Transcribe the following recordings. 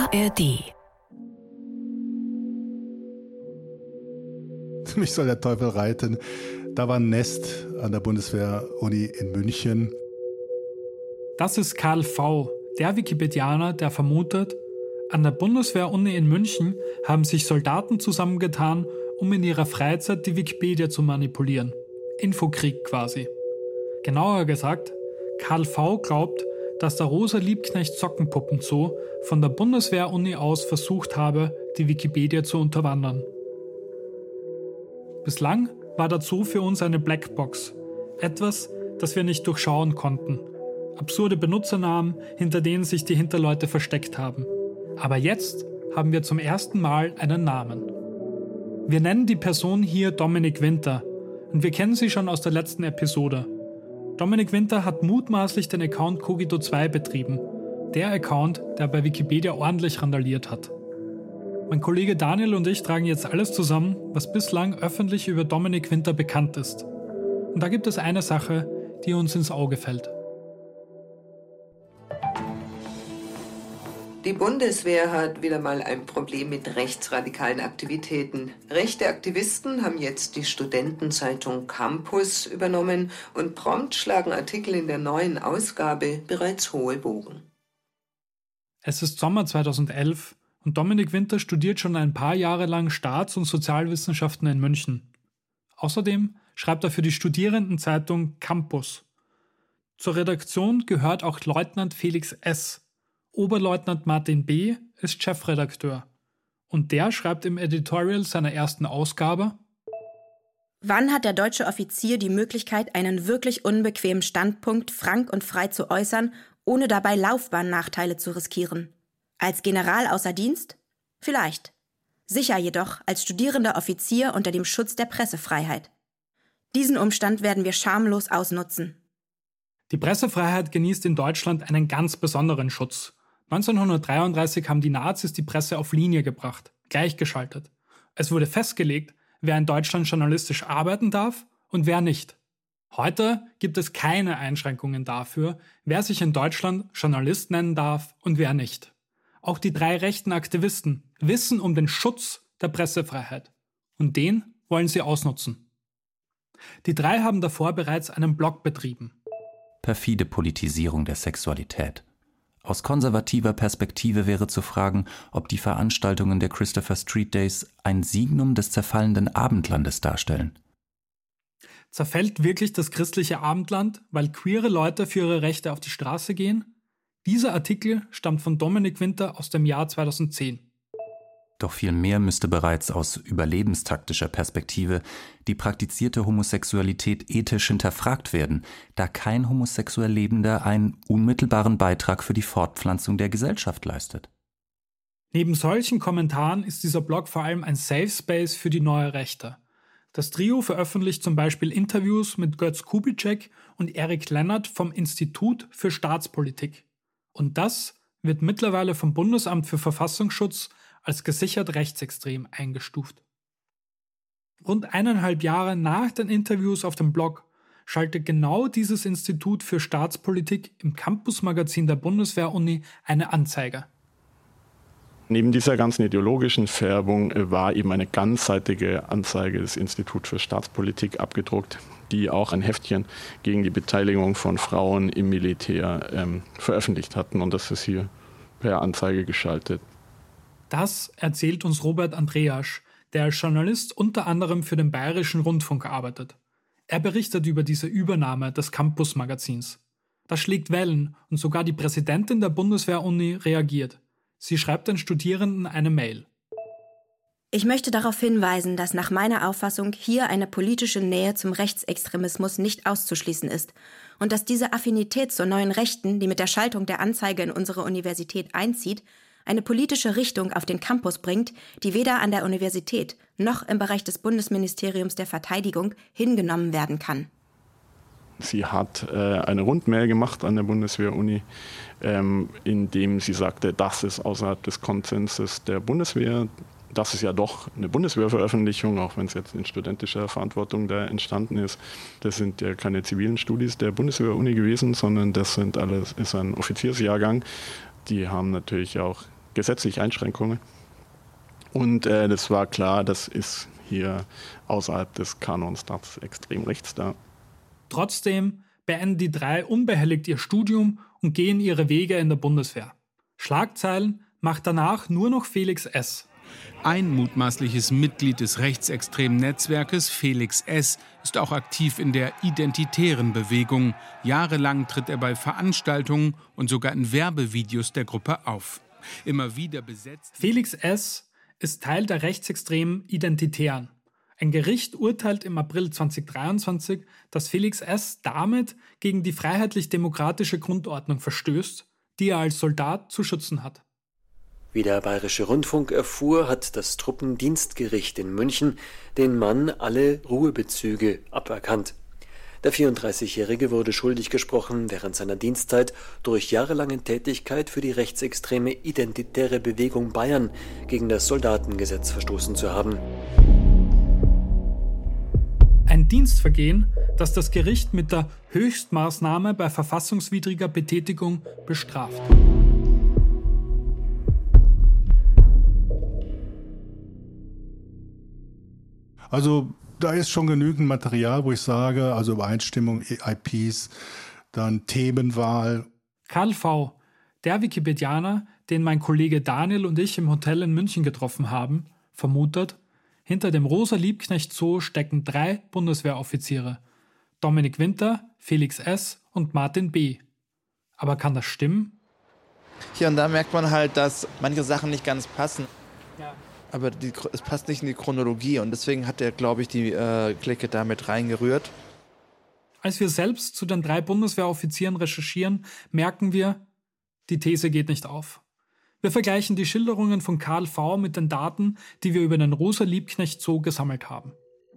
ARD. Mich soll der Teufel reiten. Da war ein Nest an der Bundeswehr-Uni in München. Das ist Karl V., der Wikipedianer, der vermutet, an der Bundeswehr-Uni in München haben sich Soldaten zusammengetan, um in ihrer Freizeit die Wikipedia zu manipulieren. Infokrieg quasi. Genauer gesagt, Karl V. glaubt, dass der Rosa Liebknecht Sockenpuppenzoo von der Bundeswehr-Uni aus versucht habe, die Wikipedia zu unterwandern. Bislang war der Zoo für uns eine Blackbox. Etwas, das wir nicht durchschauen konnten. Absurde Benutzernamen, hinter denen sich die Hinterleute versteckt haben. Aber jetzt haben wir zum ersten Mal einen Namen. Wir nennen die Person hier Dominik Winter und wir kennen sie schon aus der letzten Episode. Dominik Winter hat mutmaßlich den Account Cogito2 betrieben. Der Account, der bei Wikipedia ordentlich randaliert hat. Mein Kollege Daniel und ich tragen jetzt alles zusammen, was bislang öffentlich über Dominik Winter bekannt ist. Und da gibt es eine Sache, die uns ins Auge fällt. Die Bundeswehr hat wieder mal ein Problem mit rechtsradikalen Aktivitäten. Rechte Aktivisten haben jetzt die Studentenzeitung Campus übernommen und prompt schlagen Artikel in der neuen Ausgabe bereits hohe Bogen. Es ist Sommer 2011 und Dominik Winter studiert schon ein paar Jahre lang Staats- und Sozialwissenschaften in München. Außerdem schreibt er für die Studierendenzeitung Campus. Zur Redaktion gehört auch Leutnant Felix S. Oberleutnant Martin B. ist Chefredakteur. Und der schreibt im Editorial seiner ersten Ausgabe: Wann hat der deutsche Offizier die Möglichkeit, einen wirklich unbequemen Standpunkt frank und frei zu äußern, ohne dabei Laufbahnnachteile zu riskieren? Als General außer Dienst? Vielleicht. Sicher jedoch als studierender Offizier unter dem Schutz der Pressefreiheit. Diesen Umstand werden wir schamlos ausnutzen. Die Pressefreiheit genießt in Deutschland einen ganz besonderen Schutz. 1933 haben die Nazis die Presse auf Linie gebracht, gleichgeschaltet. Es wurde festgelegt, wer in Deutschland journalistisch arbeiten darf und wer nicht. Heute gibt es keine Einschränkungen dafür, wer sich in Deutschland Journalist nennen darf und wer nicht. Auch die 3 rechten Aktivisten wissen um den Schutz der Pressefreiheit. Und den wollen sie ausnutzen. Die 3 haben davor bereits einen Blog betrieben. Perfide Politisierung der Sexualität. Aus konservativer Perspektive wäre zu fragen, ob die Veranstaltungen der Christopher Street Days ein Signum des zerfallenden Abendlandes darstellen. Zerfällt wirklich das christliche Abendland, weil queere Leute für ihre Rechte auf die Straße gehen? Dieser Artikel stammt von Dominik Winter aus dem Jahr 2010. Doch viel mehr müsste bereits aus überlebenstaktischer Perspektive die praktizierte Homosexualität ethisch hinterfragt werden, da kein homosexuell Lebender einen unmittelbaren Beitrag für die Fortpflanzung der Gesellschaft leistet. Neben solchen Kommentaren ist dieser Blog vor allem ein Safe Space für die neue Rechte. Das Trio veröffentlicht zum Beispiel Interviews mit Götz Kubitschek und Erik Lennart vom Institut für Staatspolitik. Und das wird mittlerweile vom Bundesamt für Verfassungsschutz als gesichert rechtsextrem eingestuft. Rund 1,5 Jahre nach den Interviews auf dem Blog schaltet genau dieses Institut für Staatspolitik im Campus-Magazin der Bundeswehr-Uni eine Anzeige. Neben dieser ganzen ideologischen Färbung war eben eine ganzseitige Anzeige des Instituts für Staatspolitik abgedruckt, die auch ein Heftchen gegen die Beteiligung von Frauen im Militär veröffentlicht hatten. Und das ist hier per Anzeige geschaltet. Das erzählt uns Robert Andreasch, der als Journalist unter anderem für den Bayerischen Rundfunk arbeitet. Er berichtet über diese Übernahme des Campus-Magazins. Das schlägt Wellen und sogar die Präsidentin der Bundeswehr-Uni reagiert. Sie schreibt den Studierenden eine Mail. Ich möchte darauf hinweisen, dass nach meiner Auffassung hier eine politische Nähe zum Rechtsextremismus nicht auszuschließen ist und dass diese Affinität zur neuen Rechten, die mit der Schaltung der Anzeige in unsere Universität einzieht, eine politische Richtung auf den Campus bringt, die weder an der Universität noch im Bereich des Bundesministeriums der Verteidigung hingenommen werden kann. Sie hat eine Rundmail gemacht an der Bundeswehr-Uni, in dem sie sagte, das ist außerhalb des Konsenses der Bundeswehr. Das ist ja doch eine Bundeswehrveröffentlichung, auch wenn es jetzt in studentischer Verantwortung da entstanden ist. Das sind ja keine zivilen Studis der Bundeswehr-Uni gewesen, sondern das ist ein Offiziersjahrgang. Die haben natürlich auch gesetzliche Einschränkungen. Und das war klar, das ist hier außerhalb des Kanons des Extremrechts da. Trotzdem beenden die 3 unbehelligt ihr Studium und gehen ihre Wege in der Bundeswehr. Schlagzeilen macht danach nur noch Felix S. Ein mutmaßliches Mitglied des rechtsextremen Netzwerkes, Felix S., ist auch aktiv in der identitären Bewegung. Jahrelang tritt er bei Veranstaltungen und sogar in Werbevideos der Gruppe auf. Immer wieder besetzt. Felix S. ist Teil der rechtsextremen Identitären. Ein Gericht urteilt im April 2023, dass Felix S. damit gegen die freiheitlich-demokratische Grundordnung verstößt, die er als Soldat zu schützen hat. Wie der Bayerische Rundfunk erfuhr, hat das Truppendienstgericht in München den Mann alle Ruhebezüge aberkannt. Der 34-Jährige wurde schuldig gesprochen, während seiner Dienstzeit durch jahrelange Tätigkeit für die rechtsextreme Identitäre Bewegung Bayern gegen das Soldatengesetz verstoßen zu haben. Ein Dienstvergehen, das das Gericht mit der Höchstmaßnahme bei verfassungswidriger Betätigung bestraft. Also da ist schon genügend Material, wo ich sage, also Übereinstimmung, IPs, dann Themenwahl. Karl V., der Wikipedianer, den mein Kollege Daniel und ich im Hotel in München getroffen haben, vermutet, hinter dem Rosa-Liebknecht-Zoo stecken 3 Bundeswehroffiziere. Dominik Winter, Felix S. und Martin B. Aber kann das stimmen? Hier und da merkt man halt, dass manche Sachen nicht ganz passen. Ja. Aber es passt nicht in die Chronologie und deswegen hat er, glaube ich, die Clique da mit reingerührt. Als wir selbst zu den 3 Bundeswehroffizieren recherchieren, merken wir, die These geht nicht auf. Wir vergleichen die Schilderungen von Karl V. mit den Daten, die wir über den Rosa-Liebknecht-Zoo gesammelt haben.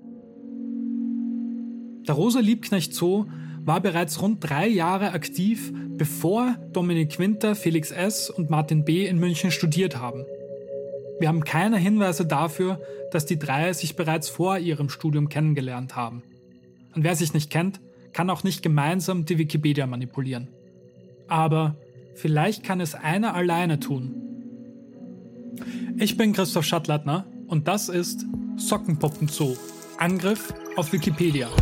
Der Rosa-Liebknecht-Zoo war bereits rund 3 Jahre aktiv, bevor Dominik Winter, Felix S. und Martin B. in München studiert haben. Wir haben keine Hinweise dafür, dass die 3 sich bereits vor ihrem Studium kennengelernt haben. Und wer sich nicht kennt, kann auch nicht gemeinsam die Wikipedia manipulieren. Aber vielleicht kann es einer alleine tun. Ich bin Christoph Schattleitner und das ist Sockenpuppen-Zoo. Angriff auf Wikipedia.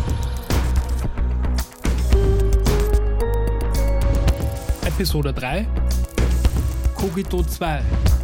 Episode 3 Cogito 2.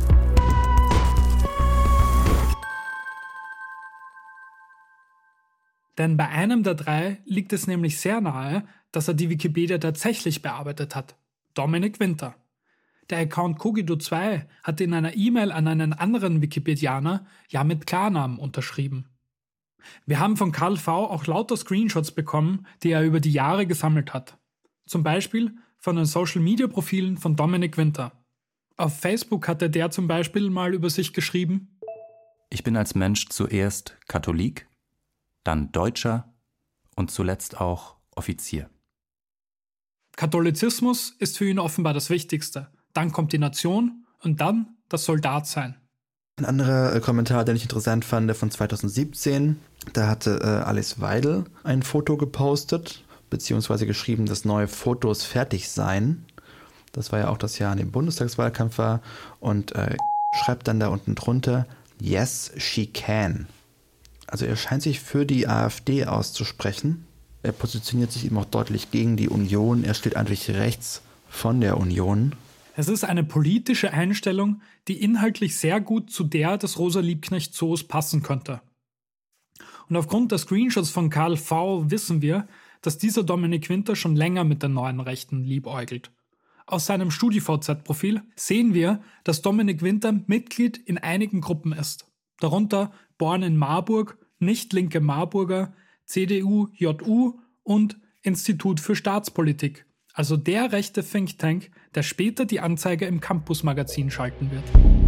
Denn bei einem der 3 liegt es nämlich sehr nahe, dass er die Wikipedia tatsächlich bearbeitet hat. Dominik Winter. Der Account Cogito2 hatte in einer E-Mail an einen anderen Wikipedianer ja mit Klarnamen unterschrieben. Wir haben von Karl V. auch lauter Screenshots bekommen, die er über die Jahre gesammelt hat. Zum Beispiel von den Social-Media-Profilen von Dominik Winter. Auf Facebook hatte der zum Beispiel mal über sich geschrieben: Ich bin als Mensch zuerst Katholik, dann Deutscher und zuletzt auch Offizier. Katholizismus ist für ihn offenbar das Wichtigste. Dann kommt die Nation und dann das Soldatsein. Ein anderer Kommentar, den ich interessant fand, der von 2017, da hatte Alice Weidel ein Foto gepostet, beziehungsweise geschrieben, dass neue Fotos fertig seien. Das war ja auch das Jahr, in dem Bundestagswahlkampf war. Und schreibt dann da unten drunter, yes, she can. Also er scheint sich für die AfD auszusprechen. Er positioniert sich eben auch deutlich gegen die Union. Er steht eigentlich rechts von der Union. Es ist eine politische Einstellung, die inhaltlich sehr gut zu der des Rosa-Liebknecht-Zoos passen könnte. Und aufgrund der Screenshots von Karl V. wissen wir, dass dieser Dominik Winter schon länger mit den neuen Rechten liebäugelt. Aus seinem StudiVZ-Profil sehen wir, dass Dominik Winter Mitglied in einigen Gruppen ist. Darunter Born in Marburg, Nicht-Linke Marburger, CDU, JU und Institut für Staatspolitik, also der rechte Think Tank, der später die Anzeige im Campus-Magazin schalten wird.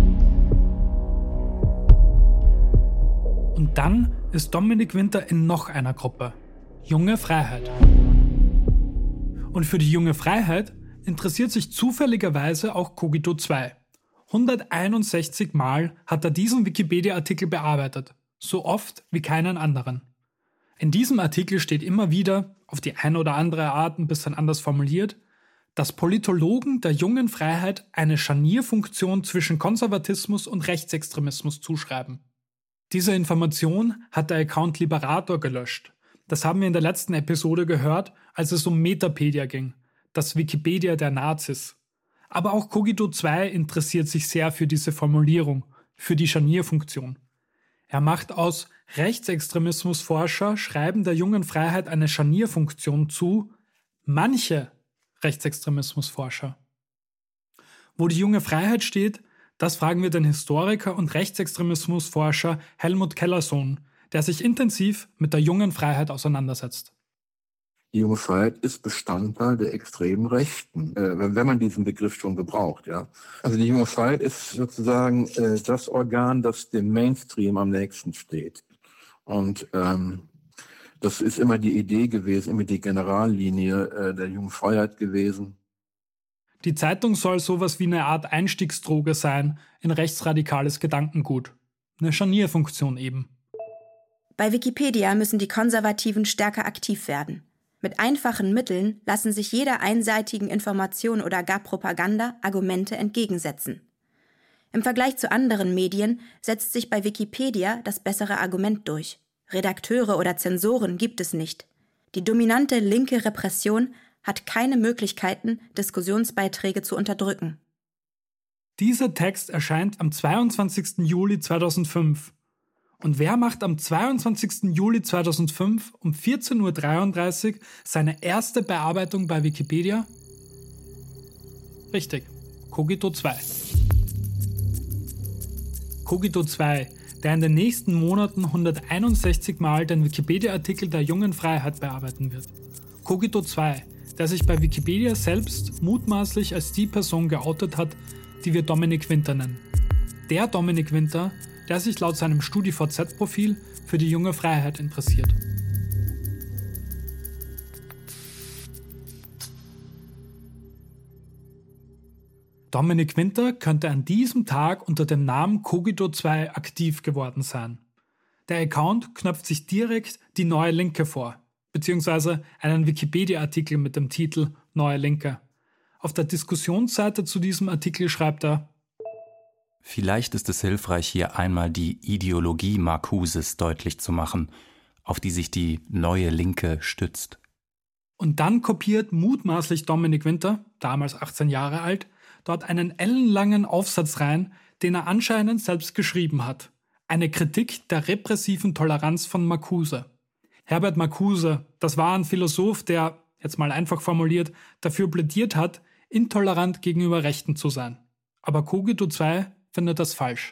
Und dann ist Dominik Winter in noch einer Gruppe, Junge Freiheit. Und für die Junge Freiheit interessiert sich zufälligerweise auch Cogito2. 161 Mal hat er diesen Wikipedia-Artikel bearbeitet, so oft wie keinen anderen. In diesem Artikel steht immer wieder, auf die eine oder andere Art ein bisschen anders formuliert, dass Politologen der Jungen Freiheit eine Scharnierfunktion zwischen Konservatismus und Rechtsextremismus zuschreiben. Diese Information hat der Account Liberator gelöscht. Das haben wir in der letzten Episode gehört, als es um Metapedia ging, das Wikipedia der Nazis. Aber auch Cogito 2 interessiert sich sehr für diese Formulierung, für die Scharnierfunktion. Er macht aus Rechtsextremismusforscher schreiben der Jungen Freiheit eine Scharnierfunktion zu, manche Rechtsextremismusforscher. Wo die Junge Freiheit steht, das fragen wir den Historiker und Rechtsextremismusforscher Helmut Kellersohn, der sich intensiv mit der Jungen Freiheit auseinandersetzt. Die Junge Freiheit ist Bestandteil der extremen Rechten, wenn man diesen Begriff schon gebraucht. Ja. Also die Junge Freiheit ist sozusagen das Organ, das dem Mainstream am nächsten steht. Und das ist immer die Idee gewesen, immer die Generallinie der Jungen Freiheit gewesen. Die Zeitung soll sowas wie eine Art Einstiegsdroge sein in rechtsradikales Gedankengut. Eine Scharnierfunktion eben. Bei Wikipedia müssen die Konservativen stärker aktiv werden. Mit einfachen Mitteln lassen sich jeder einseitigen Information oder gar Propaganda Argumente entgegensetzen. Im Vergleich zu anderen Medien setzt sich bei Wikipedia das bessere Argument durch. Redakteure oder Zensoren gibt es nicht. Die dominante linke Repression hat keine Möglichkeiten, Diskussionsbeiträge zu unterdrücken. Dieser Text erscheint am 22. Juli 2005. Und wer macht am 22. Juli 2005 um 14.33 Uhr seine erste Bearbeitung bei Wikipedia? Richtig, Cogito 2. Cogito 2, der in den nächsten Monaten 161 Mal den Wikipedia-Artikel der Jungen Freiheit bearbeiten wird. Cogito 2, der sich bei Wikipedia selbst mutmaßlich als die Person geoutet hat, die wir Dominik Winter nennen. Der Dominik Winter, der sich laut seinem StudiVZ-Profil für die Junge Freiheit interessiert. Dominik Winter könnte an diesem Tag unter dem Namen Cogito 2 aktiv geworden sein. Der Account knöpft sich direkt die Neue Linke vor, beziehungsweise einen Wikipedia-Artikel mit dem Titel Neue Linke. Auf der Diskussionsseite zu diesem Artikel schreibt er: Vielleicht ist es hilfreich, hier einmal die Ideologie Marcuses deutlich zu machen, auf die sich die Neue Linke stützt. Und dann kopiert mutmaßlich Dominik Winter, damals 18 Jahre alt, dort einen ellenlangen Aufsatz rein, den er anscheinend selbst geschrieben hat. Eine Kritik der repressiven Toleranz von Marcuse. Herbert Marcuse, das war ein Philosoph, der, jetzt mal einfach formuliert, dafür plädiert hat, intolerant gegenüber Rechten zu sein. Aber Cogito 2 findet das falsch.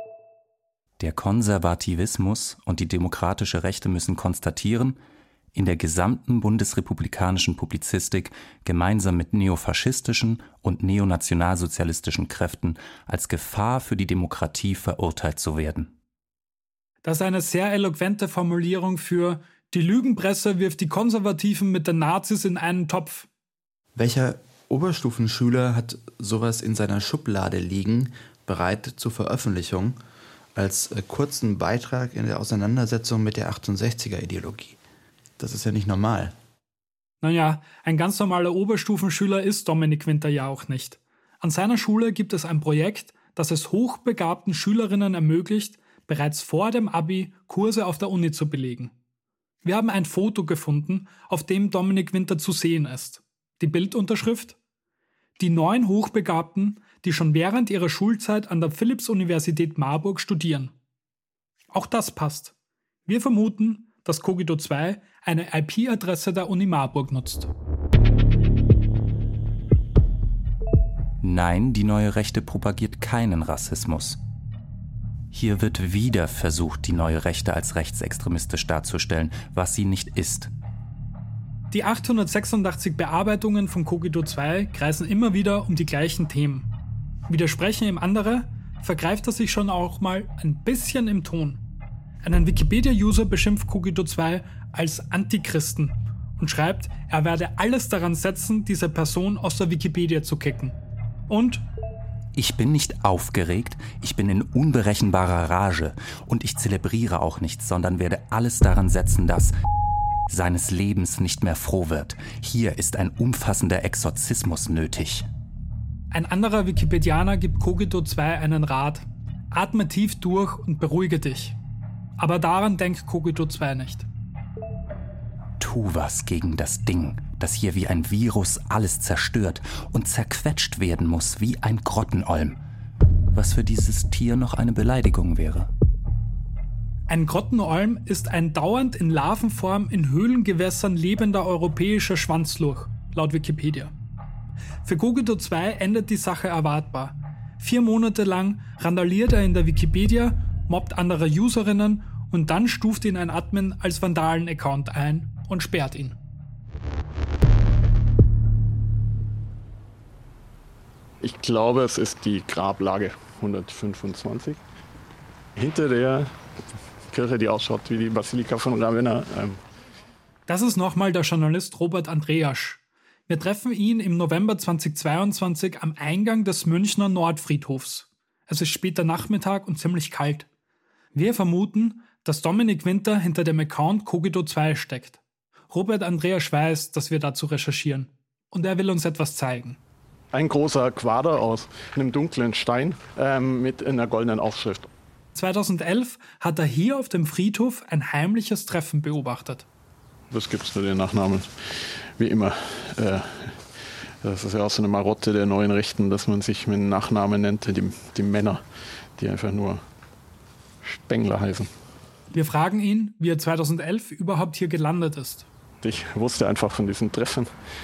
Der Konservativismus und die demokratische Rechte müssen konstatieren, in der gesamten bundesrepublikanischen Publizistik gemeinsam mit neofaschistischen und neonationalsozialistischen Kräften als Gefahr für die Demokratie verurteilt zu werden. Das ist eine sehr eloquente Formulierung für die Lügenpresse wirft die Konservativen mit den Nazis in einen Topf. Welcher Oberstufenschüler hat sowas in seiner Schublade liegen, bereit zur Veröffentlichung, als kurzen Beitrag in der Auseinandersetzung mit der 68er-Ideologie? Das ist ja nicht normal. Naja, ein ganz normaler Oberstufenschüler ist Dominik Winter ja auch nicht. An seiner Schule gibt es ein Projekt, das es hochbegabten Schülerinnen ermöglicht, bereits vor dem Abi Kurse auf der Uni zu belegen. Wir haben ein Foto gefunden, auf dem Dominik Winter zu sehen ist. Die Bildunterschrift: Die 9 Hochbegabten, die schon während ihrer Schulzeit an der Philipps-Universität Marburg studieren. Auch das passt. Wir vermuten, dass Cogito 2 eine IP-Adresse der Uni Marburg nutzt. Nein, die Neue Rechte propagiert keinen Rassismus. Hier wird wieder versucht, die Neue Rechte als rechtsextremistisch darzustellen, was sie nicht ist. Die 886 Bearbeitungen von Cogito 2 kreisen immer wieder um die gleichen Themen. Widersprechen ihm andere, vergreift er sich schon auch mal ein bisschen im Ton. Einen Wikipedia-User beschimpft Cogito 2 als Antichristen und schreibt, er werde alles daran setzen, diese Person aus der Wikipedia zu kicken. Und: Ich bin nicht aufgeregt, ich bin in unberechenbarer Rage und ich zelebriere auch nichts, sondern werde alles daran setzen, dass seines Lebens nicht mehr froh wird. Hier ist ein umfassender Exorzismus nötig. Ein anderer Wikipedianer gibt Cogito 2 einen Rat. Atme tief durch und beruhige dich. Aber daran denkt Cogito 2 nicht. Tu was gegen das Ding, das hier wie ein Virus alles zerstört und zerquetscht werden muss wie ein Grottenolm. Was für dieses Tier noch eine Beleidigung wäre. Ein Grottenolm ist ein dauernd in Larvenform in Höhlengewässern lebender europäischer Schwanzlurch, laut Wikipedia. Für Cogito 2 endet die Sache erwartbar. 4 Monate lang randaliert er in der Wikipedia, mobbt andere Userinnen und dann stuft ihn ein Admin als Vandalen-Account ein und sperrt ihn. Ich glaube, es ist die Grablage 125. Hinter der Kirche, die ausschaut wie die Basilika von Ravenna. Das ist nochmal der Journalist Robert Andreasch. Wir treffen ihn im November 2022 am Eingang des Münchner Nordfriedhofs. Es ist später Nachmittag und ziemlich kalt. Wir vermuten, dass Dominik Winter hinter dem Account Cogito 2 steckt. Robert Andreasch weiß, dass wir dazu recherchieren. Und er will uns etwas zeigen. Ein großer Quader aus einem dunklen Stein mit einer goldenen Aufschrift. 2011 hat er hier auf dem Friedhof ein heimliches Treffen beobachtet. Das gibt's für den Nachnamen, wie immer. Das ist ja auch so eine Marotte der neuen Rechten, dass man sich mit Nachnamen nennt, die Männer, die einfach nur Spengler heißen. Wir fragen ihn, wie er 2011 überhaupt hier gelandet ist. Ich wusste einfach von diesem Treffen,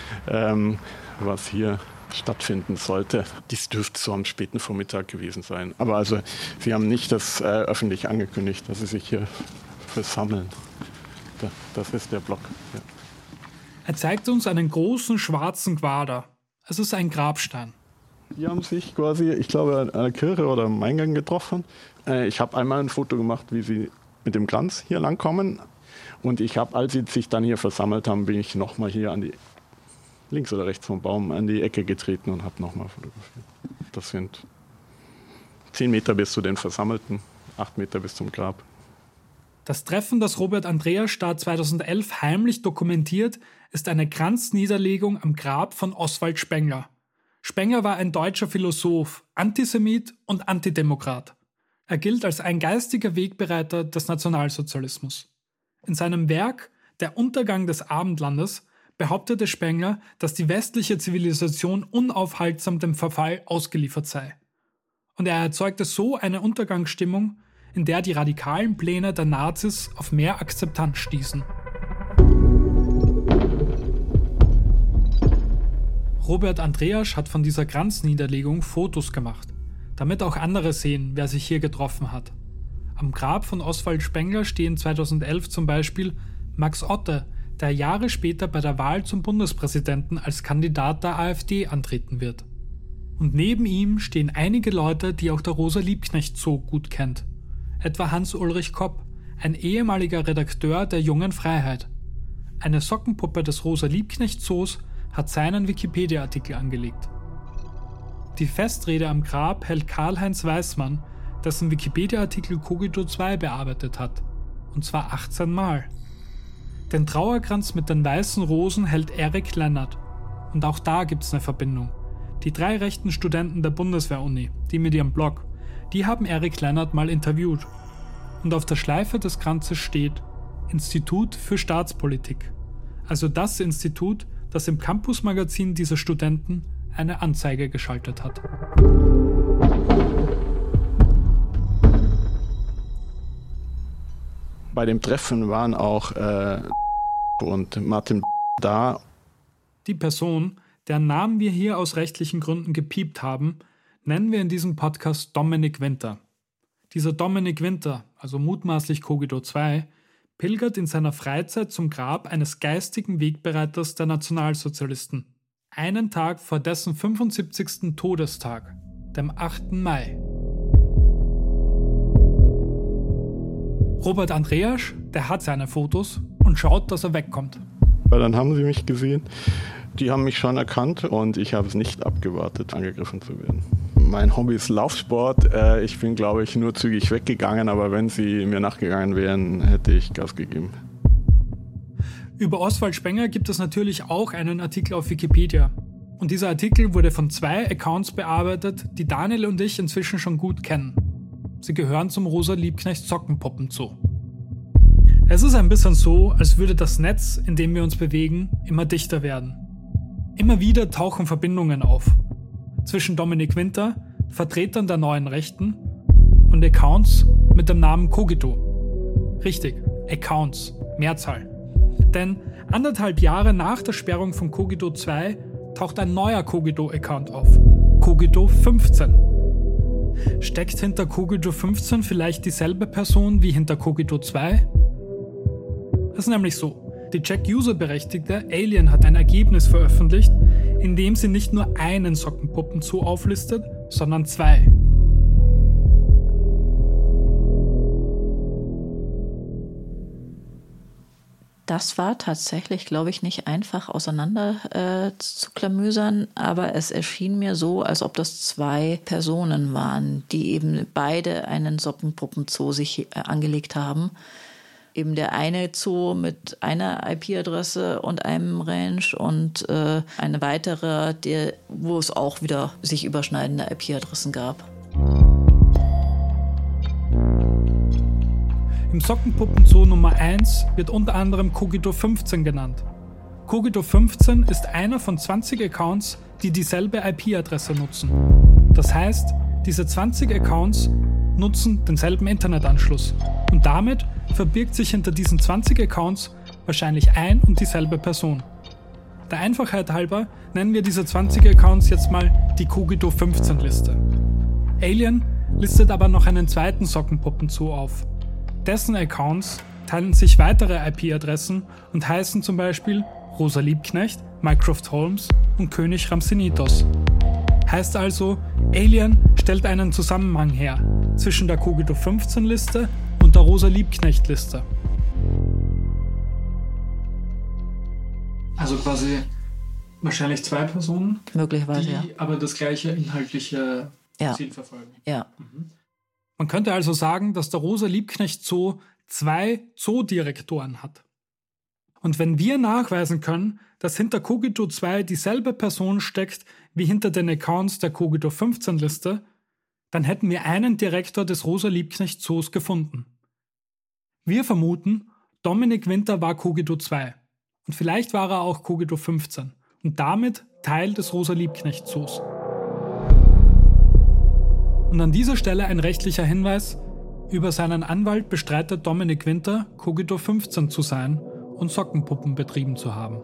was hier stattfinden sollte. Dies dürfte so am späten Vormittag gewesen sein. Aber also, sie haben nicht das öffentlich angekündigt, dass sie sich hier versammeln. Das ist der Block. Ja. Er zeigt uns einen großen schwarzen Quader. Es ist ein Grabstein. Die haben sich quasi, ich glaube, an der Kirche oder am Eingang getroffen. Ich habe einmal ein Foto gemacht, wie sie mit dem Kranz hier langkommen. Und ich habe, als sie sich dann hier versammelt haben, bin ich nochmal hier an die links oder rechts vom Baum an die Ecke getreten und habe nochmal fotografiert. Das sind 10 Meter bis zu den Versammelten, 8 Meter bis zum Grab. Das Treffen, das Robert Andreasch da 2011 heimlich dokumentiert, ist eine Kranzniederlegung am Grab von Oswald Spengler. Spengler war ein deutscher Philosoph, Antisemit und Antidemokrat. Er gilt als ein geistiger Wegbereiter des Nationalsozialismus. In seinem Werk »Der Untergang des Abendlandes« behauptete Spengler, dass die westliche Zivilisation unaufhaltsam dem Verfall ausgeliefert sei. Und er erzeugte so eine Untergangsstimmung, in der die radikalen Pläne der Nazis auf mehr Akzeptanz stießen. Robert Andreasch hat von dieser Kranzniederlegung Fotos gemacht, damit auch andere sehen, wer sich hier getroffen hat. Am Grab von Oswald Spengler stehen 2011 zum Beispiel Max Otte, der Jahre später bei der Wahl zum Bundespräsidenten als Kandidat der AfD antreten wird. Und neben ihm stehen einige Leute, die auch der Rosa-Liebknecht-Zoo gut kennt. Etwa Hans-Ulrich Kopp, ein ehemaliger Redakteur der Jungen Freiheit. Eine Sockenpuppe des Rosa-Liebknecht-Zoos hat seinen Wikipedia-Artikel angelegt. Die Festrede am Grab hält Karl-Heinz Weissmann, dessen Wikipedia-Artikel Cogito 2 bearbeitet hat. Und zwar 18 Mal. Den Trauerkranz mit den weißen Rosen hält Erik Lennart. Und auch da gibt's eine Verbindung. Die 3 rechten Studenten der Bundeswehr-Uni, die mit ihrem Blog, die haben Erik Lennart mal interviewt. Und auf der Schleife des Kranzes steht Institut für Staatspolitik. Also das Institut, das im Campus-Magazin dieser Studenten eine Anzeige geschaltet hat. Bei dem Treffen waren auch und Martin da. Die Person, deren Namen wir hier aus rechtlichen Gründen gepiept haben, nennen wir in diesem Podcast Dominik Winter. Dieser Dominik Winter, also mutmaßlich Cogito 2, pilgert in seiner Freizeit zum Grab eines geistigen Wegbereiters der Nationalsozialisten. Einen Tag vor dessen 75. Todestag, dem 8. Mai. Robert Andreasch, der hat seine Fotos und schaut, dass er wegkommt. Weil dann haben sie mich gesehen. Die haben mich schon erkannt und ich habe es nicht abgewartet, angegriffen zu werden. Mein Hobby ist Laufsport. Ich bin, glaube ich, nur zügig weggegangen, aber wenn sie mir nachgegangen wären, hätte ich Gas gegeben. Über Oswald Spenger gibt es natürlich auch einen Artikel auf Wikipedia. Und dieser Artikel wurde von 2 Accounts bearbeitet, die Daniel und ich inzwischen schon gut kennen. Sie gehören zum Rosa Liebknecht Sockenpuppen Zoo. Es ist ein bisschen so, als würde das Netz, in dem wir uns bewegen, immer dichter werden. Immer wieder tauchen Verbindungen auf. Zwischen Dominik Winter, Vertretern der neuen Rechten, und Accounts mit dem Namen Cogito. Richtig, Accounts, Mehrzahl. Denn 1,5 Jahre nach der Sperrung von Cogito 2 taucht ein neuer Cogito-Account auf. Cogito 15. Steckt hinter Cogito 15 vielleicht dieselbe Person wie hinter Cogito 2? Es ist nämlich so, die Check-User-Berechtigte Alien hat ein Ergebnis veröffentlicht, in dem sie nicht nur einen Sockenpuppen-Zoo auflistet, sondern 2. Das war tatsächlich, glaube ich, nicht einfach auseinander zu klamüsern, aber es erschien mir so, als ob das 2 Personen waren, die eben beide einen Sockenpuppen-Zoo sich angelegt haben. Eben der eine Zoo mit einer IP-Adresse und einem Range und eine weitere, wo es auch wieder sich überschneidende IP-Adressen gab. Im Sockenpuppen-Zoo Nummer 1 wird unter anderem Cogito 15 genannt. Cogito 15 ist einer von 20 Accounts, die dieselbe IP-Adresse nutzen. Das heißt, diese 20 Accounts nutzen denselben Internetanschluss. Und damit verbirgt sich hinter diesen 20 Accounts wahrscheinlich ein und dieselbe Person. Der Einfachheit halber nennen wir diese 20 Accounts jetzt mal die Cogito 15 Liste. Alien listet aber noch einen zweiten Sockenpuppen-Zoo auf. Dessen Accounts teilen sich weitere IP-Adressen und heißen zum Beispiel Rosa Liebknecht, Mycroft Holmes und König Ramsinitos. Heißt also, Alien stellt einen Zusammenhang her zwischen der Cogito 15 Liste und der Rosa Liebknecht Liste. Also quasi wahrscheinlich 2 Personen, möglicherweise, die aber das gleiche inhaltliche Ziel verfolgen. Ja. Man könnte also sagen, dass der Rosa Liebknecht Zoo 2 Zoodirektoren hat. Und wenn wir nachweisen können, dass hinter Cogito 2 dieselbe Person steckt wie hinter den Accounts der Cogito 15 Liste, dann hätten wir einen Direktor des Rosa Liebknecht Zoos gefunden. Wir vermuten, Dominik Winter war Cogito 2 und vielleicht war er auch Cogito 15 und damit Teil des Rosa Liebknecht Zoos. Und an dieser Stelle ein rechtlicher Hinweis: Über seinen Anwalt bestreitet Dominik Winter, Cogito 15 zu sein und Sockenpuppen betrieben zu haben.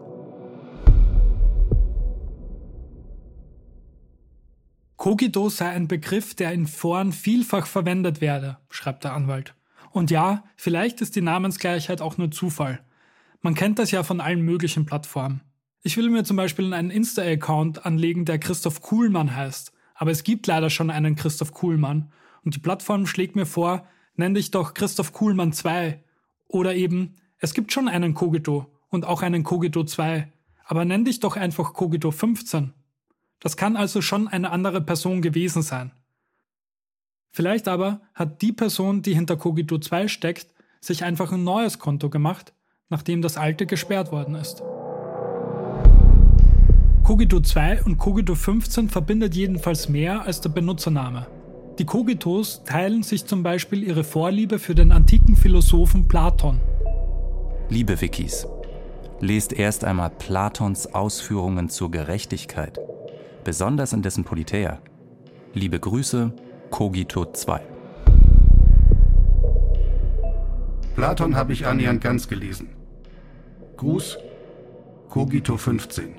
Cogito sei ein Begriff, der in Foren vielfach verwendet werde, schreibt der Anwalt. Und ja, vielleicht ist die Namensgleichheit auch nur Zufall. Man kennt das ja von allen möglichen Plattformen. Ich will mir zum Beispiel einen Insta-Account anlegen, der Christoph Kuhlmann heißt. Aber es gibt leider schon einen Christoph Kuhlmann und die Plattform schlägt mir vor, nenn dich doch Christoph Kuhlmann 2. Oder eben, es gibt schon einen Cogito und auch einen Cogito 2, aber nenn dich doch einfach Cogito 15. Das kann also schon eine andere Person gewesen sein. Vielleicht aber hat die Person, die hinter Cogito 2 steckt, sich einfach ein neues Konto gemacht, nachdem das alte gesperrt worden ist. Cogito 2 und Cogito 15 verbindet jedenfalls mehr als der Benutzername. Die Cogitos teilen sich zum Beispiel ihre Vorliebe für den antiken Philosophen Platon. Liebe Wikis, lest erst einmal Platons Ausführungen zur Gerechtigkeit, besonders in dessen Politeia. Liebe Grüße, Cogito 2. Platon habe ich annähernd ganz gelesen. Gruß, Cogito 15.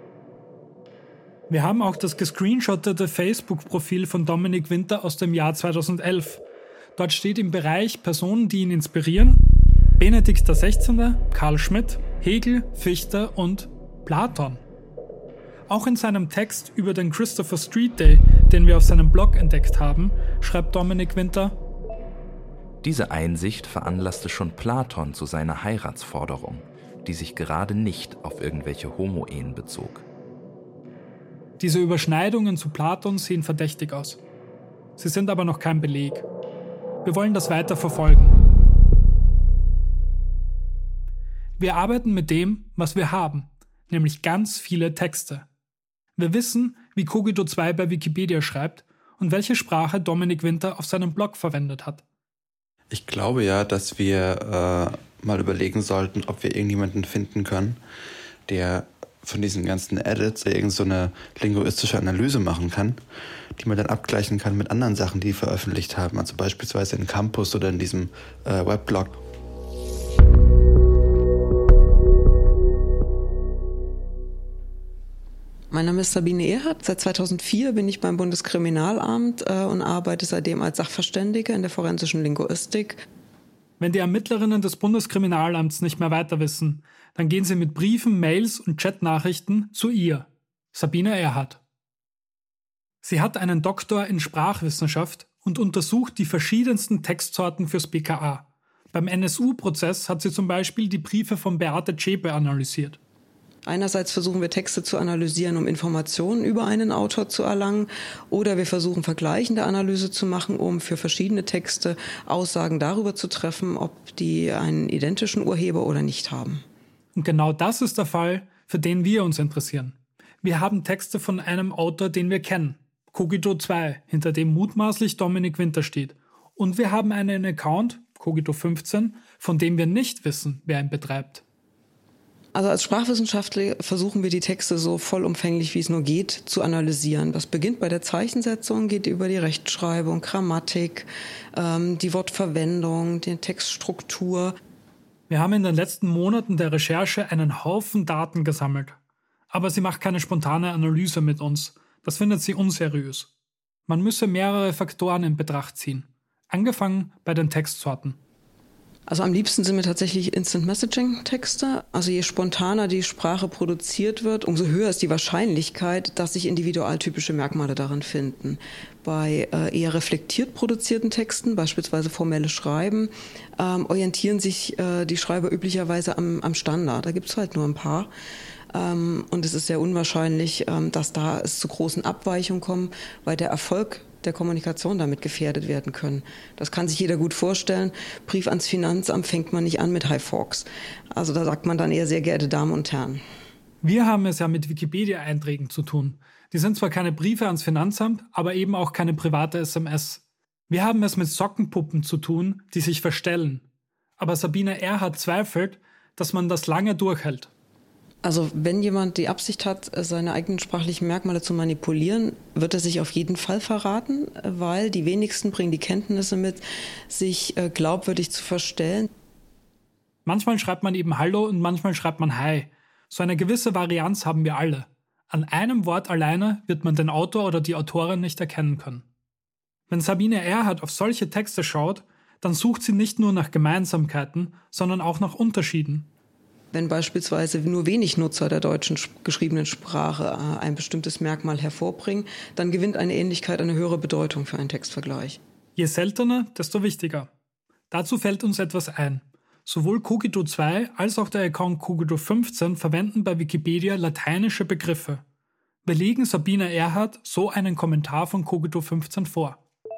Wir haben auch das gescreenshottete Facebook-Profil von Dominik Winter aus dem Jahr 2011. Dort steht im Bereich Personen, die ihn inspirieren, Benedikt XVI., Karl Schmidt, Hegel, Fichte und Platon. Auch in seinem Text über den Christopher Street Day, den wir auf seinem Blog entdeckt haben, schreibt Dominik Winter: Diese Einsicht veranlasste schon Platon zu seiner Heiratsforderung, die sich gerade nicht auf irgendwelche Homo-Ehen bezog. Diese Überschneidungen zu Platon sehen verdächtig aus. Sie sind aber noch kein Beleg. Wir wollen das weiter verfolgen. Wir arbeiten mit dem, was wir haben, nämlich ganz viele Texte. Wir wissen, wie Cogito 2 bei Wikipedia schreibt und welche Sprache Dominik Winter auf seinem Blog verwendet hat. Ich glaube ja, dass wir mal überlegen sollten, ob wir irgendjemanden finden können, der von diesen ganzen Edits irgend so eine linguistische Analyse machen kann, die man dann abgleichen kann mit anderen Sachen, die veröffentlicht haben, also beispielsweise in Campus oder in diesem Weblog. Mein Name ist Sabine Erhardt. Seit 2004 bin ich beim Bundeskriminalamt und arbeite seitdem als Sachverständige in der forensischen Linguistik. Wenn die Ermittlerinnen des Bundeskriminalamts nicht mehr weiter wissen, dann gehen sie mit Briefen, Mails und Chatnachrichten zu ihr, Sabine Erhardt. Sie hat einen Doktor in Sprachwissenschaft und untersucht die verschiedensten Textsorten fürs BKA. Beim NSU-Prozess hat sie zum Beispiel die Briefe von Beate Zschäpe analysiert. Einerseits versuchen wir Texte zu analysieren, um Informationen über einen Autor zu erlangen, oder wir versuchen vergleichende Analyse zu machen, um für verschiedene Texte Aussagen darüber zu treffen, ob die einen identischen Urheber oder nicht haben. Und genau das ist der Fall, für den wir uns interessieren. Wir haben Texte von einem Autor, den wir kennen, Cogito 2, hinter dem mutmaßlich Dominik Winter steht. Und wir haben einen Account, Cogito 15, von dem wir nicht wissen, wer ihn betreibt. Also als Sprachwissenschaftler versuchen wir die Texte so vollumfänglich wie es nur geht zu analysieren. Das beginnt bei der Zeichensetzung, geht über die Rechtschreibung, Grammatik, die Wortverwendung, die Textstruktur. Wir haben in den letzten Monaten der Recherche einen Haufen Daten gesammelt. Aber sie macht keine spontane Analyse mit uns. Das findet sie unseriös. Man müsse mehrere Faktoren in Betracht ziehen. Angefangen bei den Textsorten. Also am liebsten sind mir tatsächlich Instant-Messaging-Texte. Also je spontaner die Sprache produziert wird, umso höher ist die Wahrscheinlichkeit, dass sich individualtypische Merkmale darin finden. Bei eher reflektiert produzierten Texten, beispielsweise formelles Schreiben, orientieren sich die Schreiber üblicherweise am Standard. Da gibt es halt nur ein paar. Und es ist sehr unwahrscheinlich, dass da es zu großen Abweichungen kommt, weil der Erfolg der Kommunikation damit gefährdet werden können. Das kann sich jeder gut vorstellen. Brief ans Finanzamt fängt man nicht an mit High Forks. Also da sagt man dann eher sehr geehrte Damen und Herren. Wir haben es ja mit Wikipedia-Einträgen zu tun. Die sind zwar keine Briefe ans Finanzamt, aber eben auch keine private SMS. Wir haben es mit Sockenpuppen zu tun, die sich verstellen. Aber Sabine Erhardt zweifelt, dass man das lange durchhält. Also wenn jemand die Absicht hat, seine eigenen sprachlichen Merkmale zu manipulieren, wird er sich auf jeden Fall verraten, weil die wenigsten bringen die Kenntnisse mit, sich glaubwürdig zu verstellen. Manchmal schreibt man eben Hallo und manchmal schreibt man Hi. So eine gewisse Varianz haben wir alle. An einem Wort alleine wird man den Autor oder die Autorin nicht erkennen können. Wenn Sabine Erhardt auf solche Texte schaut, dann sucht sie nicht nur nach Gemeinsamkeiten, sondern auch nach Unterschieden. Wenn beispielsweise nur wenig Nutzer der deutschen geschriebenen Sprache ein bestimmtes Merkmal hervorbringen, dann gewinnt eine Ähnlichkeit eine höhere Bedeutung für einen Textvergleich. Je seltener, desto wichtiger. Dazu fällt uns etwas ein. Sowohl Cogito 2 als auch der Account Cogito 15 verwenden bei Wikipedia lateinische Begriffe. Wir legen Sabine Erhardt so einen Kommentar von Cogito 15 vor.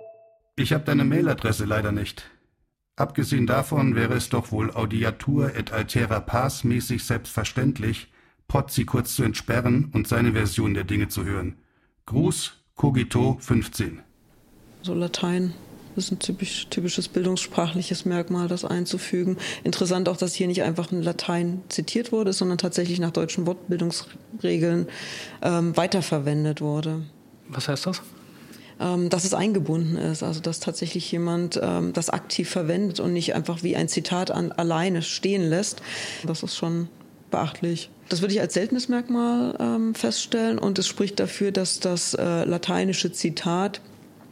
Ich habe deine Mailadresse leider nicht. Abgesehen davon wäre es doch wohl audiatur et altera pars mäßig selbstverständlich, Pozzi kurz zu entsperren und seine Version der Dinge zu hören. Gruß, Cogito 15. So Latein ist ein typisches bildungssprachliches Merkmal, das einzufügen. Interessant auch, dass hier nicht einfach in Latein zitiert wurde, sondern tatsächlich nach deutschen Wortbildungsregeln weiterverwendet wurde. Was heißt das? Dass es eingebunden ist, also dass tatsächlich jemand das aktiv verwendet und nicht einfach wie ein Zitat alleine stehen lässt. Das ist schon beachtlich. Das würde ich als seltenes Merkmal feststellen und es spricht dafür, dass das lateinische Zitat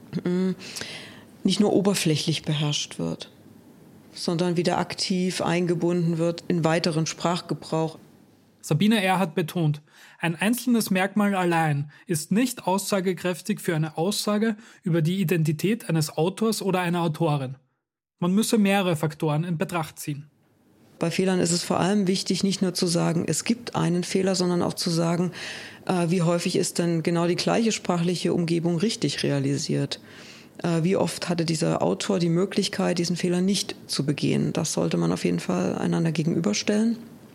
nicht nur oberflächlich beherrscht wird, sondern wieder aktiv eingebunden wird in weiteren Sprachgebrauch. Sabine Erhardt betont, ein einzelnes Merkmal allein ist nicht aussagekräftig für eine Aussage über die Identität eines Autors oder einer Autorin. Man müsse mehrere Faktoren in Betracht ziehen. Bei Fehlern ist es vor allem wichtig, nicht nur zu sagen, es gibt einen Fehler, sondern auch zu sagen, wie häufig ist denn genau die gleiche sprachliche Umgebung richtig realisiert. Wie oft hatte dieser Autor die Möglichkeit, diesen Fehler nicht zu begehen. Das sollte man auf jeden Fall einander gegenüberstellen.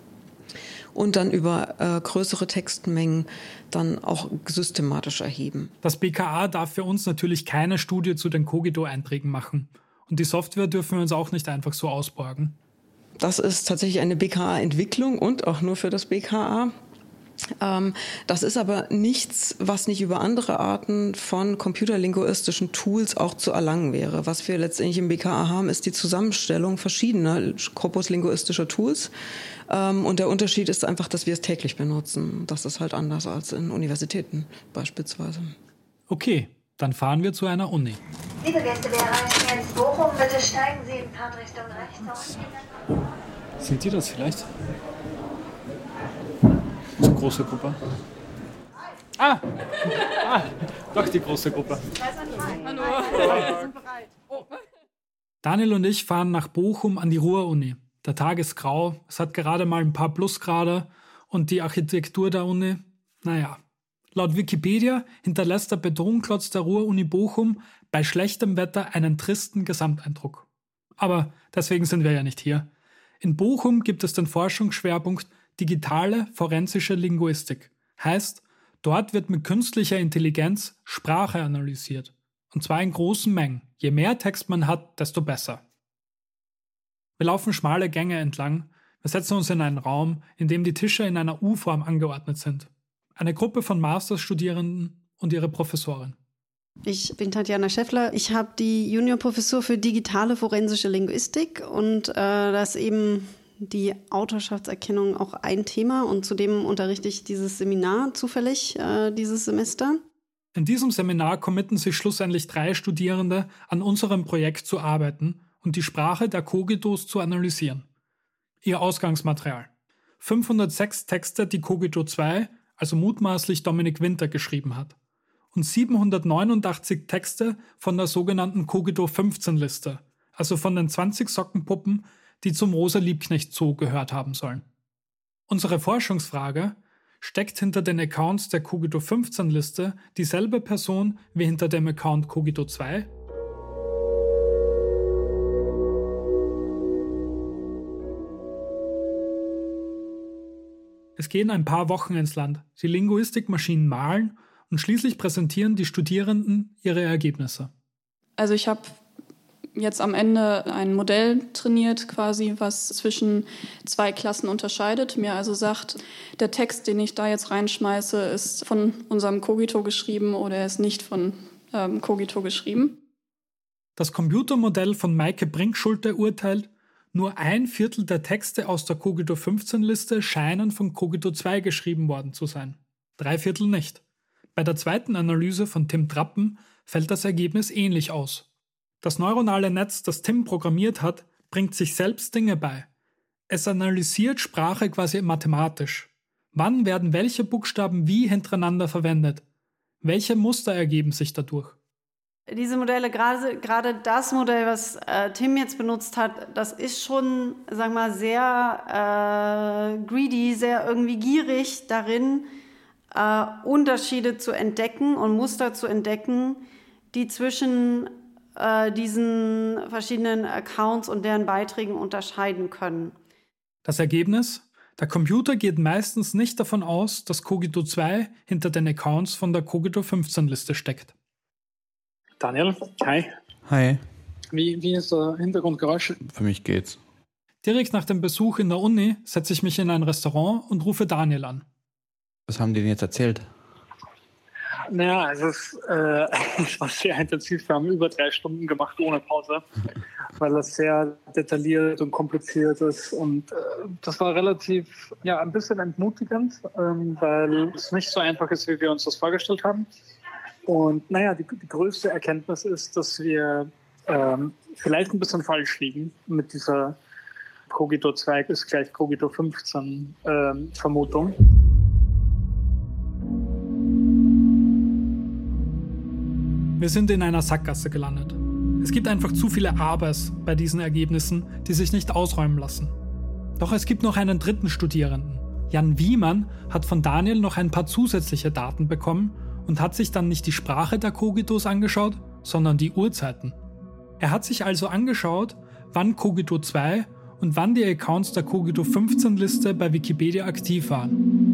und dann über größere Textmengen dann auch systematisch erheben. Das BKA darf für uns natürlich keine Studie zu den Cogito-Einträgen machen. Und die Software dürfen wir uns auch nicht einfach so ausborgen. Das ist tatsächlich eine BKA-Entwicklung und auch nur für das BKA. Das ist aber nichts, was nicht über andere Arten von computerlinguistischen Tools auch zu erlangen wäre. Was wir letztendlich im BKA haben, ist die Zusammenstellung verschiedener korpuslinguistischer Tools. Und der Unterschied ist einfach, dass wir es täglich benutzen. Das ist halt anders als in Universitäten beispielsweise. Okay, dann fahren wir zu einer Uni. Liebe Gäste, wir erreichen jetzt Bochum. Bitte steigen Sie in Fahrtrichtung rechts aus. Sind die das vielleicht? Große Gruppe. Doch die große Gruppe. Hallo. Wir sind bereit. Daniel und ich fahren nach Bochum an die Ruhr-Uni. Der Tag ist grau, es hat gerade mal ein paar Plusgrade und die Architektur der Uni, naja. Laut Wikipedia hinterlässt der Betonklotz der Ruhr-Uni Bochum bei schlechtem Wetter einen tristen Gesamteindruck. Aber deswegen sind wir ja nicht hier. In Bochum gibt es den Forschungsschwerpunkt Digitale forensische Linguistik. Heißt, dort wird mit künstlicher Intelligenz Sprache analysiert. Und zwar in großen Mengen. Je mehr Text man hat, desto besser. Wir laufen schmale Gänge entlang. Wir setzen uns in einen Raum, in dem die Tische in einer U-Form angeordnet sind. Eine Gruppe von Masterstudierenden und ihre Professorin. Ich bin Tatjana Schäffler. Ich habe die Juniorprofessur für digitale forensische Linguistik und das eben die Autorschaftserkennung auch ein Thema und zudem unterrichte ich dieses Seminar zufällig dieses Semester. In diesem Seminar committen sich schlussendlich 3 Studierende, an unserem Projekt zu arbeiten und die Sprache der Cogitos zu analysieren. Ihr Ausgangsmaterial: 506 Texte, die Cogito 2, also mutmaßlich Dominik Winter, geschrieben hat. Und 789 Texte von der sogenannten Cogito 15-Liste, also von den 20 Sockenpuppen, die zum Rosa-Liebknecht-Zoo gehört haben sollen. Unsere Forschungsfrage: Steckt hinter den Accounts der Cogito 15-Liste dieselbe Person wie hinter dem Account Cogito 2? Es gehen ein paar Wochen ins Land. Die Linguistikmaschinen malen und schließlich präsentieren die Studierenden ihre Ergebnisse. Also ich habe jetzt am Ende ein Modell trainiert, quasi, was zwischen 2 Klassen unterscheidet. Mir also sagt, der Text, den ich da jetzt reinschmeiße, ist von unserem Cogito geschrieben oder er ist nicht von Cogito geschrieben. Das Computermodell von Maike Brinkschulte urteilt, nur 1/4 der Texte aus der Cogito 15-Liste scheinen von Cogito 2 geschrieben worden zu sein. 3/4 nicht. Bei der zweiten Analyse von Tim Trappen fällt das Ergebnis ähnlich aus. Das neuronale Netz, das Tim programmiert hat, bringt sich selbst Dinge bei. Es analysiert Sprache quasi mathematisch. Wann werden welche Buchstaben wie hintereinander verwendet? Welche Muster ergeben sich dadurch? Diese Modelle, gerade das Modell, was Tim jetzt benutzt hat, das ist schon, sagen wir mal, sehr greedy, sehr irgendwie gierig darin, Unterschiede zu entdecken und Muster zu entdecken, die zwischen diesen verschiedenen Accounts und deren Beiträgen unterscheiden können. Das Ergebnis? Der Computer geht meistens nicht davon aus, dass Cogito 2 hinter den Accounts von der Cogito 15-Liste steckt. Daniel, hi. Hi. Wie ist der Hintergrundgeräusch? Für mich geht's. Direkt nach dem Besuch in der Uni setze ich mich in ein Restaurant und rufe Daniel an. Was haben die denn jetzt erzählt? Naja, es war sehr intensiv. Wir haben über 3 Stunden gemacht ohne Pause, weil das sehr detailliert und kompliziert ist. Und das war relativ, ein bisschen entmutigend, weil es nicht so einfach ist, wie wir uns das vorgestellt haben. Und die größte Erkenntnis ist, dass wir vielleicht ein bisschen falsch liegen mit dieser Cogito 2 ist gleich Cogito 15 Vermutung. Wir sind in einer Sackgasse gelandet. Es gibt einfach zu viele Abers bei diesen Ergebnissen, die sich nicht ausräumen lassen. Doch es gibt noch einen dritten Studierenden. Jan Wiemann hat von Daniel noch ein paar zusätzliche Daten bekommen und hat sich dann nicht die Sprache der Cogitos angeschaut, sondern die Uhrzeiten. Er hat sich also angeschaut, wann Cogito 2 und wann die Accounts der Cogito-15-Liste bei Wikipedia aktiv waren.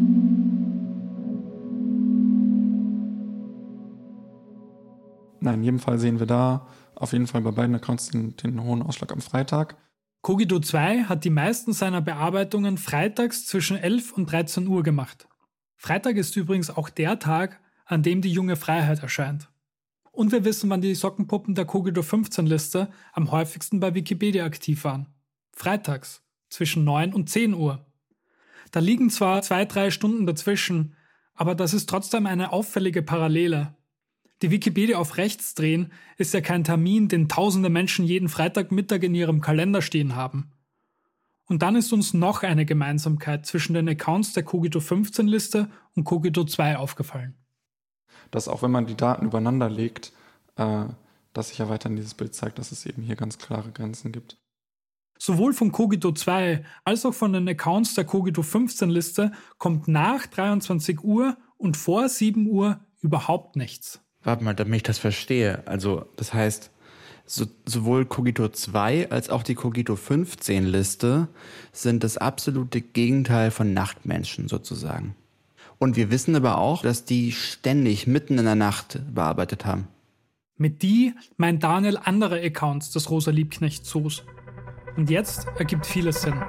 Nein, in jedem Fall sehen wir da auf jeden Fall bei beiden Accounts den hohen Ausschlag am Freitag. Cogito 2 hat die meisten seiner Bearbeitungen freitags zwischen 11 und 13 Uhr gemacht. Freitag ist übrigens auch der Tag, an dem die junge Freiheit erscheint. Und wir wissen, wann die Sockenpuppen der Cogito-15-Liste am häufigsten bei Wikipedia aktiv waren. Freitags zwischen 9 und 10 Uhr. Da liegen zwar 2-3 Stunden dazwischen, aber das ist trotzdem eine auffällige Parallele. Die Wikipedia auf rechts drehen ist ja kein Termin, den tausende Menschen jeden Freitagmittag in ihrem Kalender stehen haben. Und dann ist uns noch eine Gemeinsamkeit zwischen den Accounts der Cogito-15-Liste und Cogito 2 aufgefallen. Dass auch wenn man die Daten übereinander legt, dass sich ja weiterhin dieses Bild zeigt, dass es eben hier ganz klare Grenzen gibt. Sowohl von Cogito 2 als auch von den Accounts der Cogito-15-Liste kommt nach 23 Uhr und vor 7 Uhr überhaupt nichts. Warte mal, damit ich das verstehe. Also das heißt, sowohl Cogito 2 als auch die Cogito 15-Liste sind das absolute Gegenteil von Nachtmenschen sozusagen. Und wir wissen aber auch, dass die ständig mitten in der Nacht bearbeitet haben. Mit die meint Daniel andere Accounts des Rosa-Liebknecht-Zoos. Und jetzt ergibt vieles Sinn.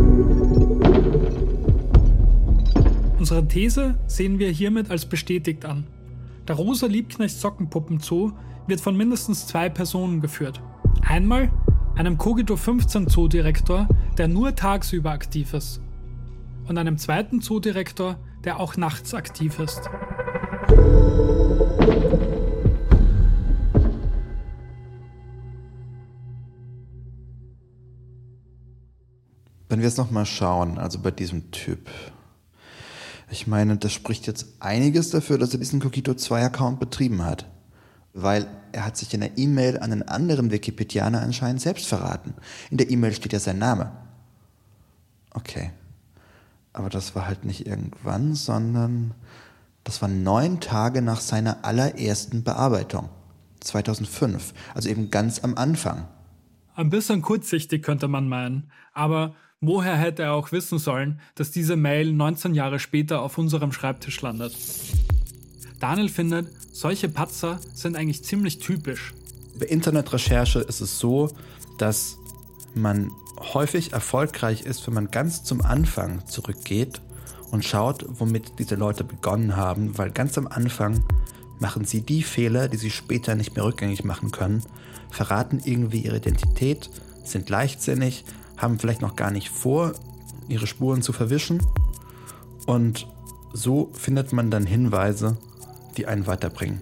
Unsere These sehen wir hiermit als bestätigt an. Der Rosa-Liebknecht-Sockenpuppen-Zoo wird von mindestens 2 Personen geführt. Einmal einem Cogito-15-Zoodirektor, der nur tagsüber aktiv ist. Und einem zweiten Zoodirektor, der auch nachts aktiv ist. Wenn wir jetzt nochmal schauen, also bei diesem Typ. Ich meine, das spricht jetzt einiges dafür, dass er diesen Cogito 2-Account betrieben hat. Weil er hat sich in der E-Mail an einen anderen Wikipedianer anscheinend selbst verraten. In der E-Mail steht ja sein Name. Okay. Aber das war halt nicht irgendwann, sondern das war 9 Tage nach seiner allerersten Bearbeitung. 2005. Also eben ganz am Anfang. Ein bisschen kurzsichtig könnte man meinen. Aber woher hätte er auch wissen sollen, dass diese Mail 19 Jahre später auf unserem Schreibtisch landet? Daniel findet, solche Patzer sind eigentlich ziemlich typisch. Bei Internetrecherche ist es so, dass man häufig erfolgreich ist, wenn man ganz zum Anfang zurückgeht und schaut, womit diese Leute begonnen haben, weil ganz am Anfang machen sie die Fehler, die sie später nicht mehr rückgängig machen können, verraten irgendwie ihre Identität, sind leichtsinnig, haben vielleicht noch gar nicht vor, ihre Spuren zu verwischen und so findet man dann Hinweise, die einen weiterbringen.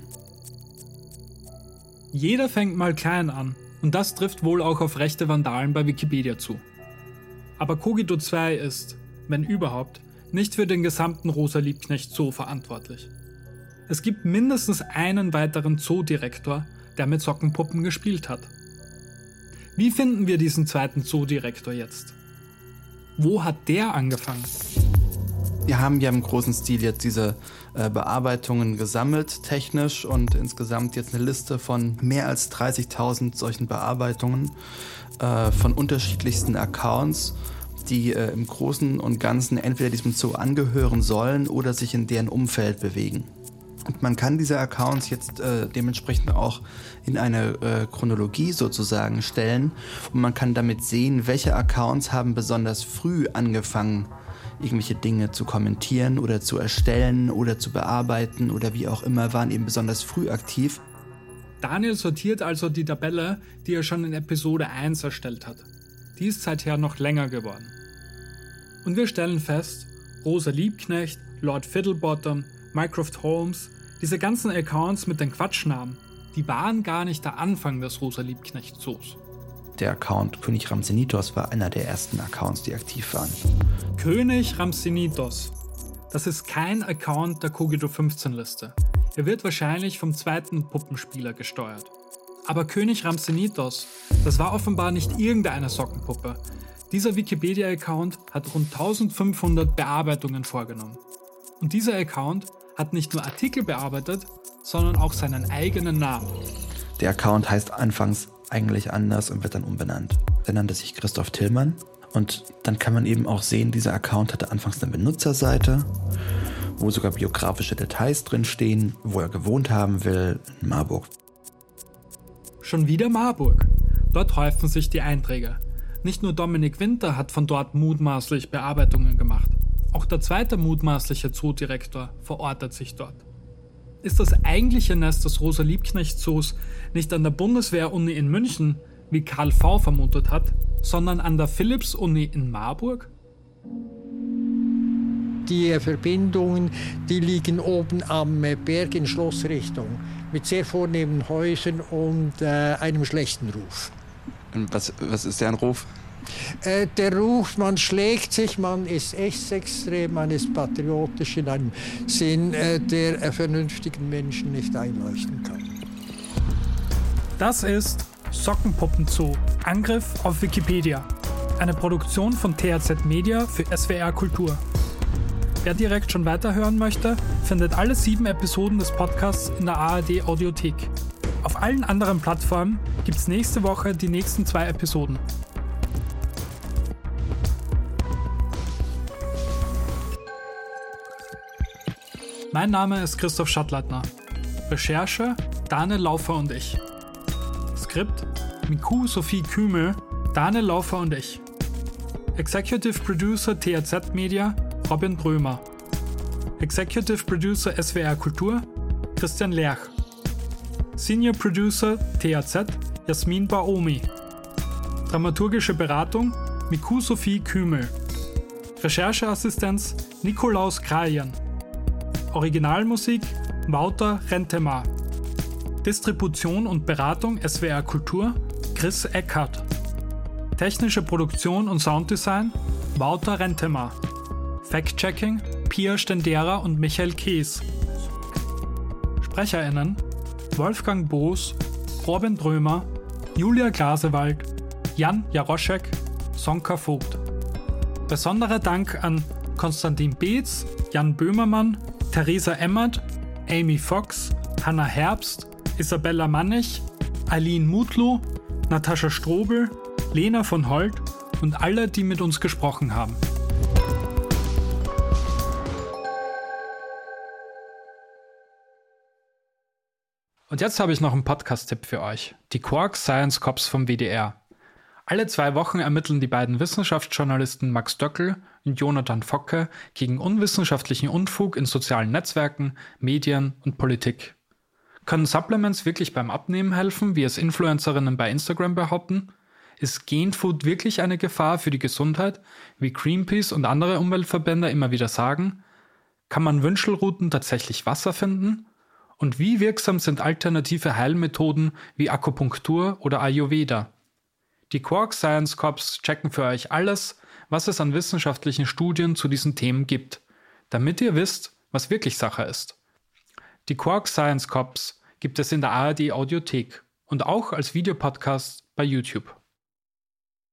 Jeder fängt mal klein an und das trifft wohl auch auf rechte Vandalen bei Wikipedia zu. Aber Cogito 2 ist, wenn überhaupt, nicht für den gesamten Rosa-Liebknecht-Zoo verantwortlich. Es gibt mindestens einen weiteren Zoodirektor, der mit Sockenpuppen gespielt hat. Wie finden wir diesen zweiten Zoodirektor jetzt? Wo hat der angefangen? Wir haben ja im großen Stil jetzt diese Bearbeitungen gesammelt, technisch, und insgesamt jetzt eine Liste von mehr als 30.000 solchen Bearbeitungen von unterschiedlichsten Accounts, die im Großen und Ganzen entweder diesem Zoo angehören sollen oder sich in deren Umfeld bewegen. Und man kann diese Accounts jetzt dementsprechend auch in eine Chronologie sozusagen stellen und man kann damit sehen, welche Accounts haben besonders früh angefangen, irgendwelche Dinge zu kommentieren oder zu erstellen oder zu bearbeiten oder wie auch immer, waren eben besonders früh aktiv. Daniel sortiert also die Tabelle, die er schon in Episode 1 erstellt hat. Die ist seither noch länger geworden. Und wir stellen fest, Rosa Liebknecht, Lord Fiddlebottom, Mycroft Holmes, diese ganzen Accounts mit den Quatschnamen, die waren gar nicht der Anfang des Rosa Liebknecht-Zoos. Der Account König Rhampsinitos war einer der ersten Accounts, die aktiv waren. König Rhampsinitos. Das ist kein Account der Cogito-15-Liste. Er wird wahrscheinlich vom zweiten Puppenspieler gesteuert. Aber König Rhampsinitos, das war offenbar nicht irgendeine Sockenpuppe. Dieser Wikipedia-Account hat rund 1500 Bearbeitungen vorgenommen. Und dieser Account hat nicht nur Artikel bearbeitet, sondern auch seinen eigenen Namen. Der Account heißt anfangs eigentlich anders und wird dann umbenannt. Er nannte sich Christoph Tillmann Und dann kann man eben auch sehen, dieser Account hatte anfangs eine Benutzerseite, wo sogar biografische Details drinstehen, wo er gewohnt haben will, in Marburg. Schon wieder Marburg. Dort häufen sich die Einträge. Nicht nur Dominik Winter hat von dort mutmaßlich Bearbeitungen gemacht. Auch der zweite mutmaßliche Zoodirektor verortet sich dort. Ist das eigentliche Nest des Rosa-Liebknecht-Zoos nicht an der Bundeswehr-Uni in München, wie Karl V. vermutet hat, sondern an der Philipps-Uni in Marburg? Die Verbindungen, die liegen oben am Berg in Schlossrichtung, mit sehr vornehmen Häusern und einem schlechten Ruf. Und was ist deren Ruf? Der Ruf, man schlägt sich, man ist extrem, man ist patriotisch in einem Sinn, der vernünftigen Menschen nicht einleuchten kann. Das ist Sockenpuppenzoo, Angriff auf Wikipedia. Eine Produktion von THZ Media für SWR Kultur. Wer direkt schon weiterhören möchte, findet alle 7 Episoden des Podcasts in der ARD Audiothek. Auf allen anderen Plattformen gibt es nächste Woche die nächsten 2 Episoden. Mein Name ist Christoph Schattleitner. Recherche Daniel Laufer und ich. Skript Miku Sophie Kümel, Daniel Laufer und ich. Executive Producer THZ Media Robin Brömer. Executive Producer SWR Kultur Christian Lerch. Senior Producer THZ Jasmin Baomi. Dramaturgische Beratung Miku Sophie Kümel. Rechercheassistenz Nikolaus Krajan. Originalmusik Wouter Rentema. Distribution und Beratung SWR Kultur Chris Eckhardt. Technische Produktion und Sounddesign Wouter Rentema. Fact-Checking Pia Stendera und Michael Kees. SprecherInnen Wolfgang Boos, Robin Brömer, Julia Glasewald, Jan Jaroschek, Sonka Vogt. Besonderer Dank an Konstantin Beetz, Jan Böhmermann, Theresa Emmert, Amy Fox, Hannah Herbst, Isabella Mannich, Eileen Mutlu, Natascha Strobel, Lena von Holt und alle, die mit uns gesprochen haben. Und jetzt habe ich noch einen Podcast-Tipp für euch. Die Quark Science Cops vom WDR. Alle 2 Wochen ermitteln die beiden Wissenschaftsjournalisten Max Döckel und Jonathan Focke gegen unwissenschaftlichen Unfug in sozialen Netzwerken, Medien und Politik. Können Supplements wirklich beim Abnehmen helfen, wie es Influencerinnen bei Instagram behaupten? Ist Genfood wirklich eine Gefahr für die Gesundheit, wie Greenpeace und andere Umweltverbände immer wieder sagen? Kann man Wünschelruten tatsächlich Wasser finden? Und wie wirksam sind alternative Heilmethoden wie Akupunktur oder Ayurveda? Die Quark Science Cops checken für euch alles, was es an wissenschaftlichen Studien zu diesen Themen gibt, damit ihr wisst, was wirklich Sache ist. Die Quark Science Cops gibt es in der ARD Audiothek und auch als Videopodcast bei YouTube.